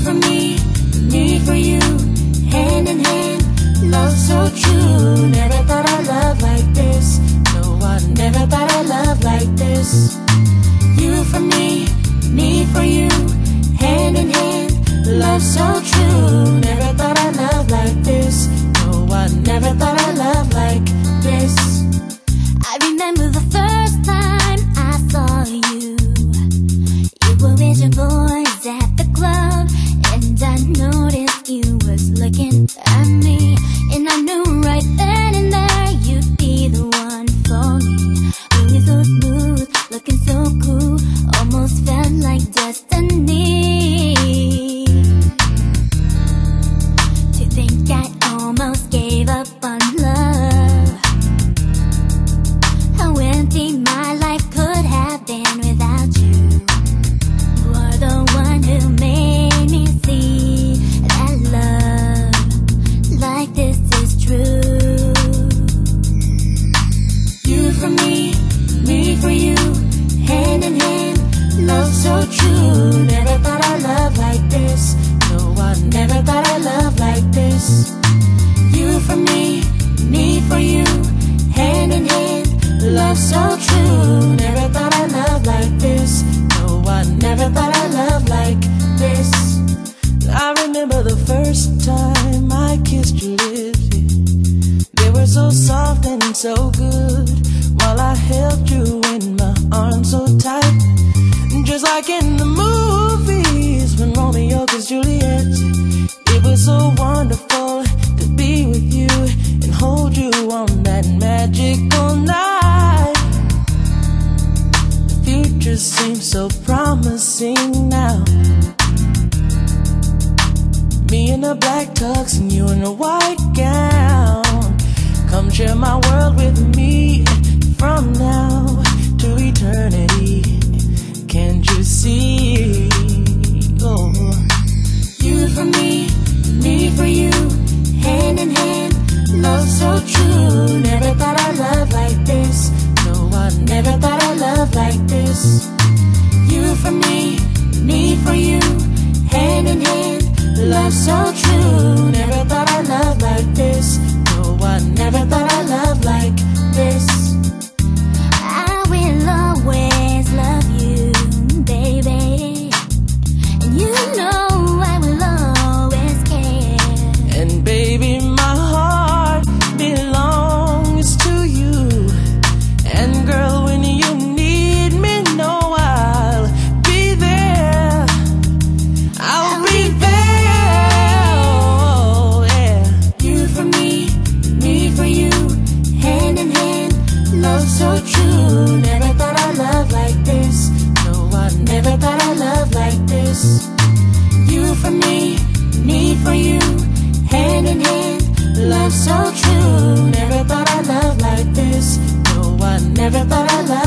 for me for you, hand in hand, love so true. Never thought I'd love like this. No, I never thought I'd love like this. You for me for you, hand in hand, love so true. Never thought I'd love like this. No, I never thought I'd love like this. I remember the first time I saw you. You were with your boys at the club, and I noticed you was looking at me, and I knew right then and there you'd be the one for me. Moving so smooth, looking so cool, almost felt like destiny. To think I almost gave up on love. How empty my life could have been without you. You are the one who made me see that love like this is true. You for me for you, hand in hand, love so true. Never thought I'd love like this. No, I never thought I'd love like this. You for me for you, hand in hand, love so true. Never thought I'd love like this. No, I never thought I'd love like this. I remember the first time I kissed your lips, yeah. They were so soft and so good, while I held you in my arms so tight. Just like in the movies when Romeo kissed Juliet. It was so wonderful to be with you and hold you on that magical night. The future seems so promising now. Me in a black tux and you in a white gown. Come share my world with me from now to eternity. Can't you see? Oh. You for me for you, hand in hand, love so true. Never thought I'd love like this. No, I never thought I'd love like this. You for me for you, hand in hand, love so true. Never thought I'd love like this. No, I never thought I'd love like this. I will always love you, baby, and you know I will always care. And baby, my heart belongs to you. And girl, when you need me, know I'll be there. I'll be there, oh, yeah. You for me for you, hand in hand, love so true. Never thought I'd love like this. No, I never thought I'd love like this. You for me for you, hand in hand, love so true. Never thought I'd love like this. No, I never thought I'd love